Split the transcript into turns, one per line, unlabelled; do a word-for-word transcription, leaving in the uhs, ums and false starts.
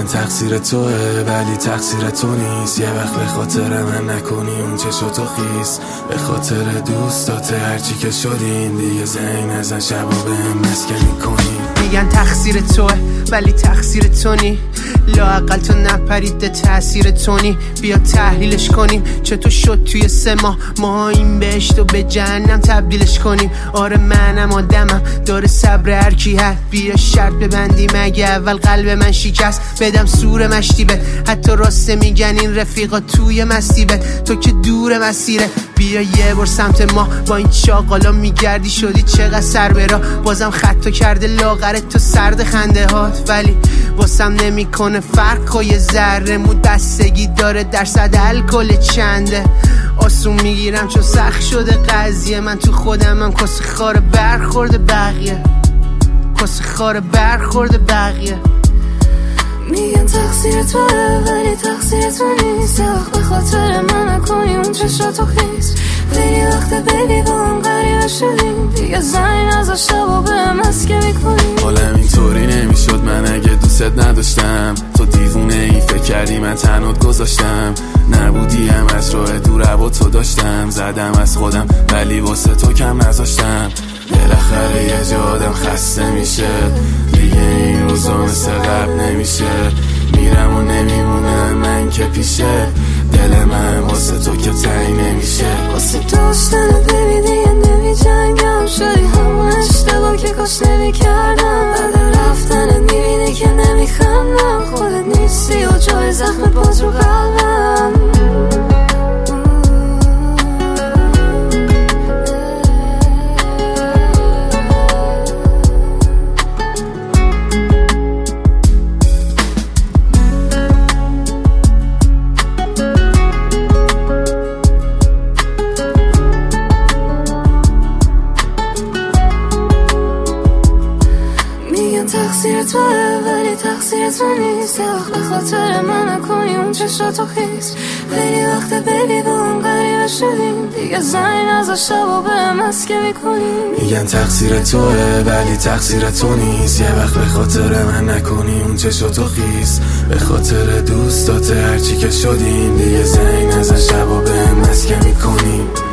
میگن تقصیر توه ولی تقصیر تو نیست. یه وقت به خاطر من نکنی اون چشاتو خیس، به خاطر دوستات هرچی که شدین دیگه زنگ نزن شبا بهم مسکنی کنی.
میگن تقصیر توه ولی تقصیر تو نی، لااقل تو نپریده تأثیر تونی. بیا تحلیلش کنیم چطور شد توی سه ماه ما این بهشت و به جهنم تبدیلش کنیم. آره منم آدمم داره صبر هر کی هست، بیا شرط ببندیم اگه اول قلب من شکست بدم سور مشتی به. حتی راسته میگن این رفیقا توی مستی به، تو که دور مسیره. بیا یه بار سمت ما با این چاقالا میگردی شدی چقدر سر برا، بازم خطا کرده لاغره تو سرد خنده هات، ولی واسم نمیکنه فرق و یه ذره مو بستگی داره درصد الکل چنده. آسون میگیرم چون سخت شده قضیه، من تو خودمم کاسه خار برخورد بقیه، کاسه خار برخورد بقیه.
میگن تقصیر توه ولی تقصیر تو نیست، یه وقت به خاطر من نکنی اون چشاتو خیس. خیلی وقت بیبی با هم غریبه شدیم دیگه زنی نزا شبا به مسکه میکنیم.
حالم اینطوری نمیشد من اگه دوستت نداشتم، تو دیوونه ای فکر کردی من تنهات گذاشتم. نبودیم از راه دور با تو داشتم، زدم از خودم ولی واسه تو کم نذاشتم. بالاخره یه جا آدم خسته میشه دیگه این روزا مثل قبل نمیشه. میرم و نمیمونه من که پیشه، دل من واسه تو که تنگ نمیشه.
واسه داشتن بیبی دیگه نمی جنگم، شدی همون اشتباه که کاش نمی کردم. بعد رفتنت میبینی که نمی خندم، خودت نیستی و جای زخم باز رو قلبم. تقصیر توه ولی تقصیر تو نیست، یه وقت به خاطر من نکنی اون چشاتو خیس. خیلی وقت بیبی با هم غریبه شدیم دیگه زنی نزا شبا به مسکه میکنیم.
میگن تقصیر توه ولی تقصیر تو نیست، یه وقت به خاطر من نکنی اون چشاتو خیس. به خاطر دوستات هرچی که شدیم دیگه زنگ نزن شبا به مسکه میکنیم.